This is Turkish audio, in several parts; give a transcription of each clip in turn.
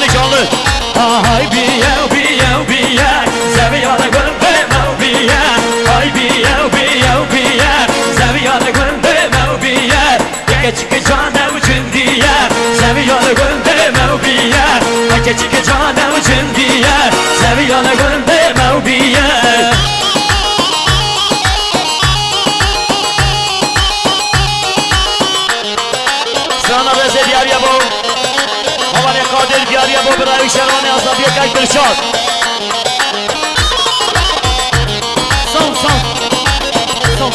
canlı. Ay biye biye biye Seviyana gönderme biye. Ay biye biye biye Seviyana gönderme biye. Geçik canım için diye Seviyana gönderme biye. Geçik canım için diye Seviyana gönderme biye. Sana beze diyar ya bu. Havale kadir diyar ya bu. Bırağı şervane asla bir kayıt kırşat. Son son son.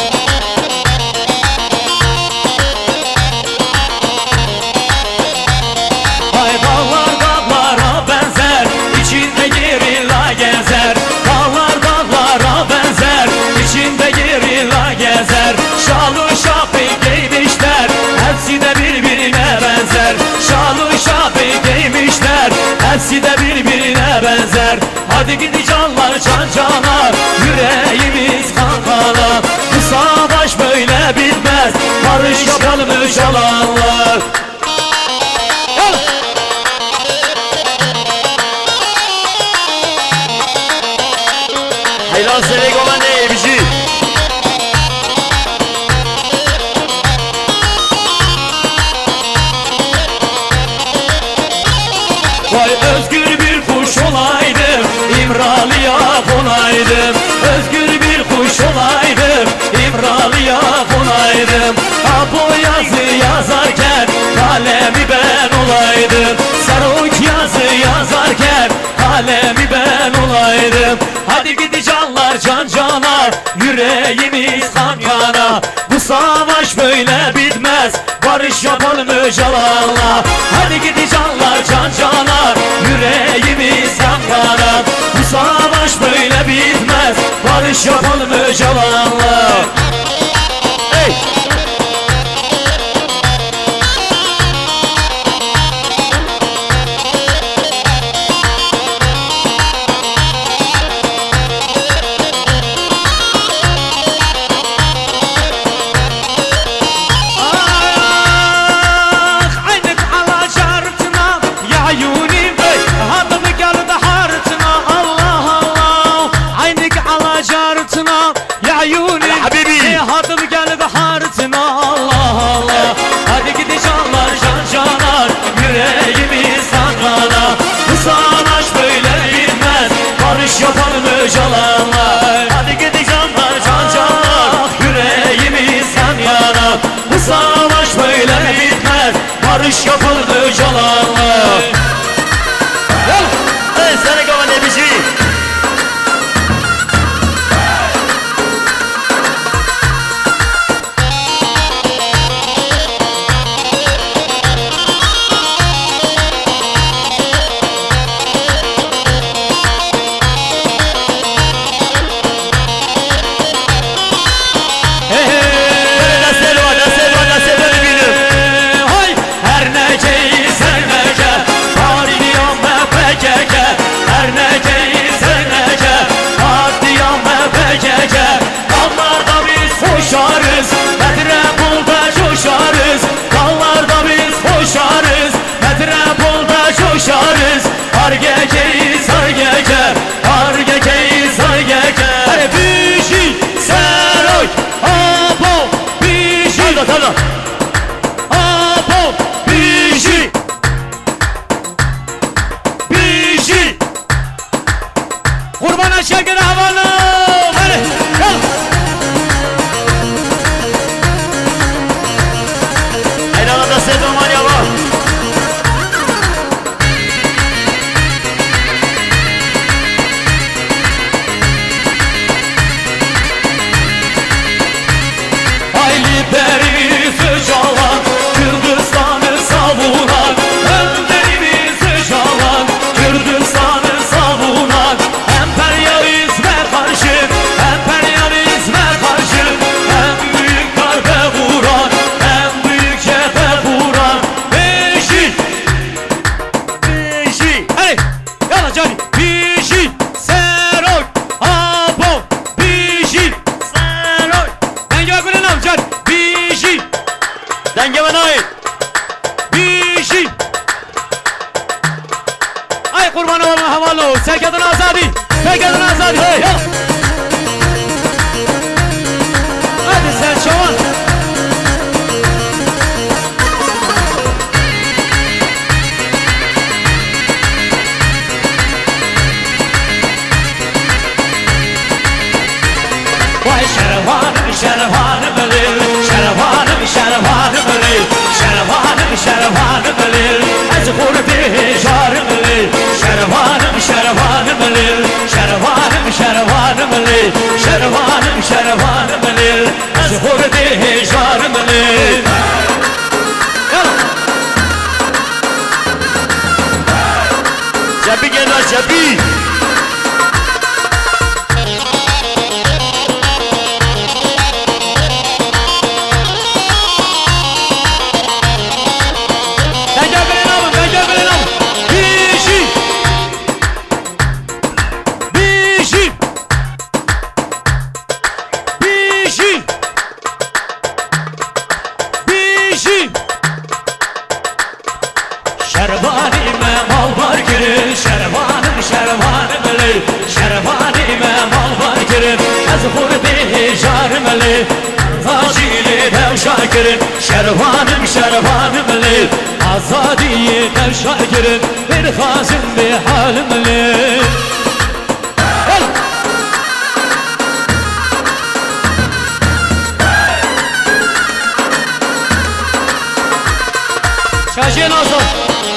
Ay dağlar dağlara benzer, içinde gerilla gezer. Dağlar dağlara benzer, içinde gerilla gezer. Şalı şapı giymişler, hepsi de birbirine benzer. Şalı şapı giymişler, hepsi de birbirine benzer. Hadi gidi canlar can cana, yüreğimiz kan kana. Bu savaş böyle bitmez, barış yapalım öcalanlar. Hayran sevek olan ne bizi? Vay özgür bir kuş olaydım, İmralı'ya konaydım. Özgür bir kuş olaydım, İmralı'ya konaydım. Bu yazı yazarken kalemi ben olaydım. Sarık yazı yazarken kalemi ben olaydım. Hadi gidi canlar can cana, yüreğimiz kan kana. Bu savaş böyle bitmez, barış yapalım öcalanla. Hadi gidi canlar can cana, yüreğimiz kan kana. Bu savaş böyle bitmez, barış yapalım öcalanla. Hey! Yapalım öcalanlar. Hadi gidi canlar can canlar, yüreğimiz yan yana. Bu savaş böyle bitmez, barış yapalım öcalanlar. Hey sana kalan ne bizi? Har geceyiz har gece, har geceyiz har gece. Bişi seroy, abo bişi. Tada. Abo bişi. Bişi. Kurbana şeker havalı. Hadi gel. Hayrana da sevdim var ya bak. Perimizi çalan, Kürdistan'ı savunan, önderimizi çalan, Kürdistan'ı savunan. Emperyalizme karşı, emperyalizme karşı, en büyük darbe vuran, en büyük cephe vuran. شوان و محملو سرکتون آزادی سرکتون آزادی هی هادي سر شوان Vay şervanım şervanım elir Şervanım şervanım elir Şervanım şervanım elir Ez kurbi hejarım elir Şervanım şervanım elir Şervanım şervanım elir Şervanım şervanım elir Ez kurbi hejarım elir Cebi gel lan cebi Şervanime mal var girin Şervanım şervanım elir Şervanime mal var girin Ez kurbi hejarım elir Acili devşa girin Şervanım şervanım elir Azadiyi devşa girin Bir hazım bir halim elir Şaşıya nasıl?